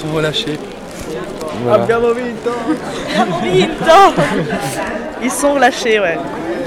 sont relâchés. Voilà. Abbiamo vinto! Abbiamo vinto! Ils sont relâchés, ouais.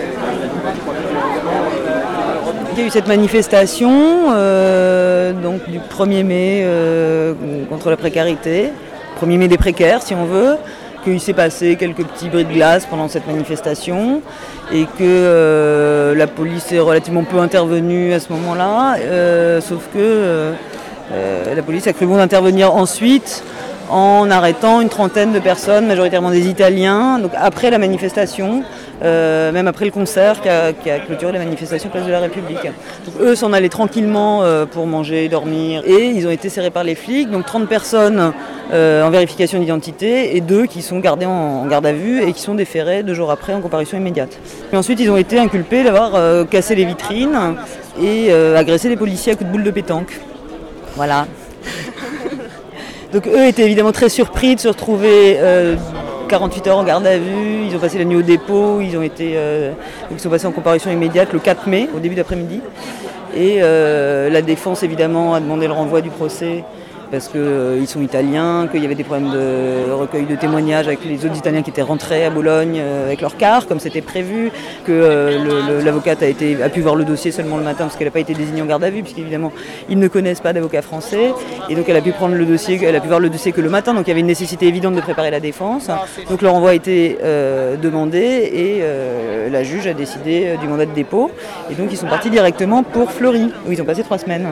Il y a eu cette manifestation donc du 1er mai contre la précarité, 1er mai des précaires si on veut, qu'il s'est passé quelques petits bris de glace pendant cette manifestation et que la police est relativement peu intervenue à ce moment-là, sauf que la police a cru bon d'intervenir ensuite en arrêtant une trentaine de personnes, majoritairement des Italiens, donc après la manifestation, même après le concert qui a clôturé la manifestation Place de la République. Donc, eux s'en allaient tranquillement pour manger, dormir, et ils ont été serrés par les flics, donc 30 personnes en vérification d'identité et 2 qui sont gardés en garde à vue et qui sont déférés 2 jours après en comparution immédiate. Et ensuite ils ont été inculpés d'avoir cassé les vitrines et agressé les policiers à coups de boules de pétanque. Voilà. Donc eux étaient évidemment très surpris de se retrouver 48 heures en garde à vue, ils ont passé la nuit au dépôt, ils sont passés en comparution immédiate le 4 mai, au début d'après-midi. Et la défense évidemment a demandé le renvoi du procès parce qu'ils sont italiens, qu'il y avait des problèmes de recueil de témoignages avec les autres Italiens qui étaient rentrés à Bologne avec leur car, comme c'était prévu, que l'avocate a pu voir le dossier seulement le matin parce qu'elle n'a pas été désignée en garde à vue, puisqu'évidemment ils ne connaissent pas d'avocat français, et donc elle a pu voir le dossier que le matin, donc il y avait une nécessité évidente de préparer la défense. Donc le renvoi a été demandé et la juge a décidé du mandat de dépôt, et donc ils sont partis directement pour Fleury, où ils ont passé 3 semaines.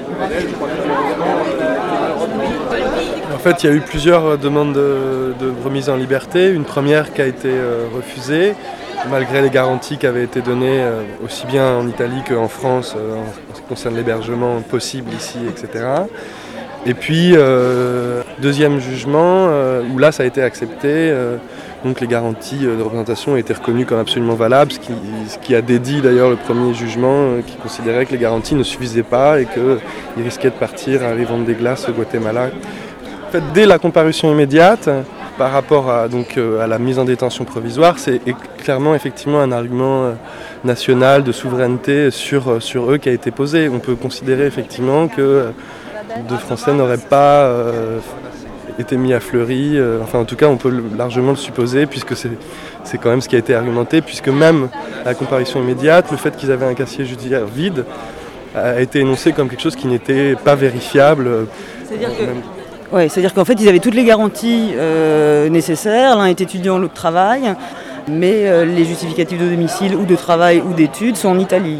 En fait, il y a eu plusieurs demandes de remise en liberté. Une première qui a été refusée, malgré les garanties qui avaient été données aussi bien en Italie qu'en France en ce qui concerne l'hébergement possible ici, etc. Et puis, deuxième jugement, où là, ça a été accepté. Donc les garanties de représentation ont été reconnues comme absolument valables, ce qui a dédié d'ailleurs le premier jugement qui considérait que les garanties ne suffisaient pas et qu'ils risquaient de partir à Rivonde des Glaces au Guatemala. En fait, dès la comparution immédiate, par rapport à la mise en détention provisoire, c'est clairement effectivement un argument national de souveraineté sur eux qui a été posé. On peut considérer effectivement que de Français n'auraient pas été mis à Fleury, enfin en tout cas on peut largement le supposer puisque c'est quand même ce qui a été argumenté, puisque même à la comparution immédiate, le fait qu'ils avaient un casier judiciaire vide a été énoncé comme quelque chose qui n'était pas vérifiable. C'est-à-dire qu'en fait ils avaient toutes les garanties nécessaires, l'un est étudiant, l'autre travaille, mais les justificatifs de domicile ou de travail ou d'études sont en Italie.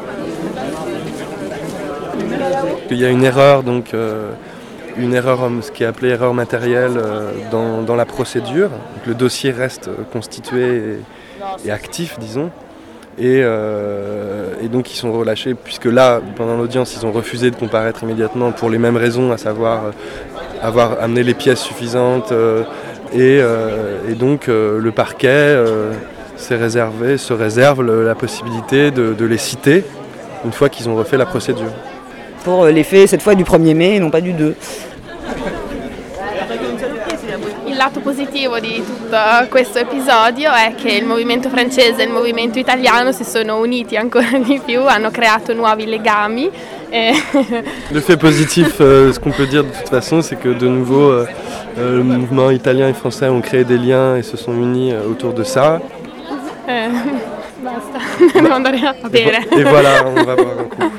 Il y a une erreur, ce qui est appelé erreur matérielle dans la procédure. Donc, le dossier reste constitué et actif, disons. Et donc ils sont relâchés, puisque là, pendant l'audience, ils ont refusé de comparaître immédiatement pour les mêmes raisons, à savoir avoir amené les pièces suffisantes. Et donc le parquet se réserve la possibilité de les citer une fois qu'ils ont refait la procédure. Pour les faits, cette fois du 1er mai et non pas du 2. Il lato positivo di tutto questo episodio è che il movimento francese e il movimento italiano si sono uniti ancora di più, hanno creato nuovi legami. Le fait positif, ce qu'on peut dire de toute façon, c'est que de nouveau, le mouvement italien et français ont créé des liens et se sont unis autour de ça. Basta, devo andare a bere. Et voilà, on va boire un coup.